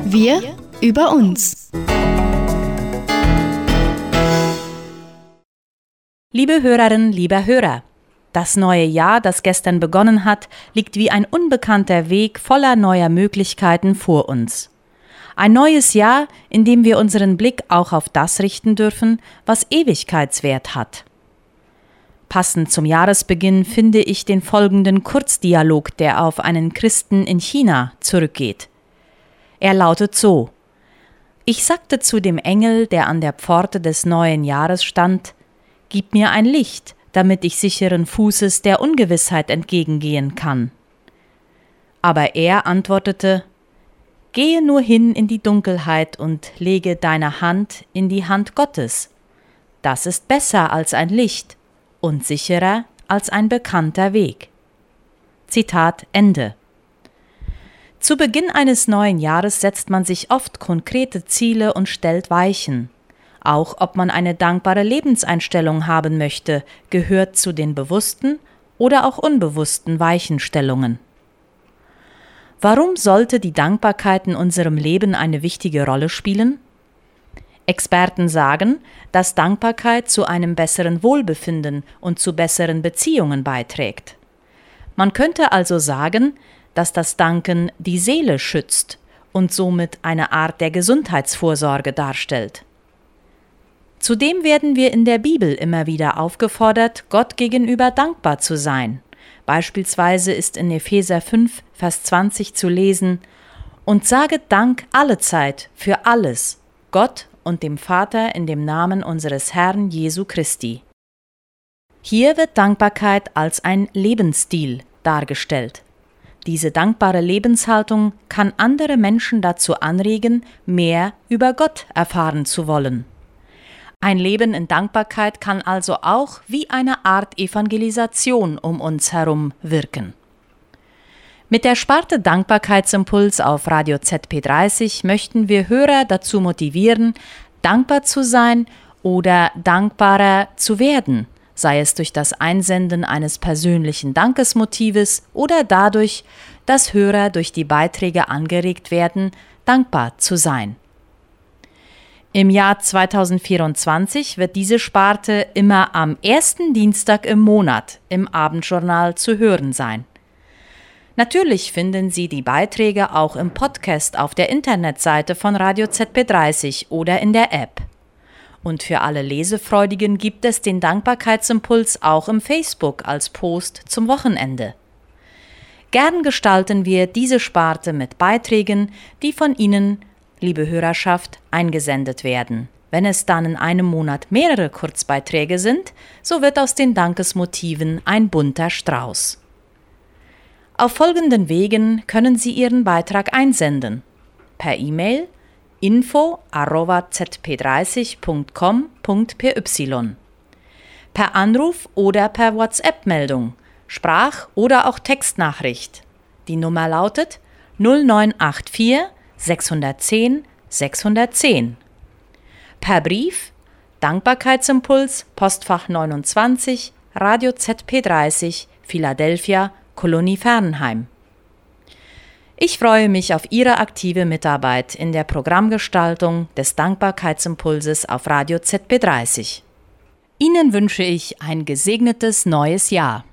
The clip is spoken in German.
Wir über uns. Liebe Hörerinnen, lieber Hörer, das neue Jahr, das gestern begonnen hat, liegt wie ein unbekannter Weg voller neuer Möglichkeiten vor uns. Ein neues Jahr, in dem wir unseren Blick auch auf das richten dürfen, was Ewigkeitswert hat. Passend zum Jahresbeginn finde ich den folgenden Kurzdialog, der auf einen Christen in China zurückgeht. Er lautet so: Ich sagte zu dem Engel, der an der Pforte des neuen Jahres stand: Gib mir ein Licht, damit ich sicheren Fußes der Ungewissheit entgegengehen kann. Aber er antwortete: Gehe nur hin in die Dunkelheit und lege deine Hand in die Hand Gottes. Das ist besser als ein Licht und sicherer als ein bekannter Weg. Zitat Ende. Zu Beginn eines neuen Jahres setzt man sich oft konkrete Ziele und stellt Weichen. Auch ob man eine dankbare Lebenseinstellung haben möchte, gehört zu den bewussten oder auch unbewussten Weichenstellungen. Warum sollte die Dankbarkeit in unserem Leben eine wichtige Rolle spielen? Experten sagen, dass Dankbarkeit zu einem besseren Wohlbefinden und zu besseren Beziehungen beiträgt. Man könnte also sagen, dass das Danken die Seele schützt und somit eine Art der Gesundheitsvorsorge darstellt. Zudem werden wir in der Bibel immer wieder aufgefordert, Gott gegenüber dankbar zu sein. Beispielsweise ist in Epheser 5, Vers 20 zu lesen: Und saget Dank allezeit für alles, Gott und dem Vater in dem Namen unseres Herrn Jesu Christi. Hier wird Dankbarkeit als ein Lebensstil dargestellt. Diese dankbare Lebenshaltung kann andere Menschen dazu anregen, mehr über Gott erfahren zu wollen. Ein Leben in Dankbarkeit kann also auch wie eine Art Evangelisation um uns herum wirken. Mit der Sparte Dankbarkeitsimpuls auf Radio ZP30 möchten wir Hörer dazu motivieren, dankbar zu sein oder dankbarer zu werden, sei es durch das Einsenden eines persönlichen Dankesmotives oder dadurch, dass Hörer durch die Beiträge angeregt werden, dankbar zu sein. Im Jahr 2024 wird diese Sparte immer am ersten Dienstag im Monat im Abendjournal zu hören sein. Natürlich finden Sie die Beiträge auch im Podcast auf der Internetseite von Radio ZP30 oder in der App. Und für alle Lesefreudigen gibt es den Dankbarkeitsimpuls auch im Facebook als Post zum Wochenende. Gern gestalten wir diese Sparte mit Beiträgen, die von Ihnen, liebe Hörerschaft, eingesendet werden. Wenn es dann in einem Monat mehrere Kurzbeiträge sind, so wird aus den Dankesmotiven ein bunter Strauß. Auf folgenden Wegen können Sie Ihren Beitrag einsenden: per E-Mail info@zp30.com.py, per Anruf oder per WhatsApp-Meldung, Sprach- oder auch Textnachricht. Die Nummer lautet 0984 610 610. Per Brief Dankbarkeitsimpuls, Postfach 29, Radio ZP30, Philadelphia, Kolonie Fernheim. Ich freue mich auf Ihre aktive Mitarbeit in der Programmgestaltung des Dankbarkeitsimpulses auf Radio ZP30. Ihnen wünsche ich ein gesegnetes neues Jahr.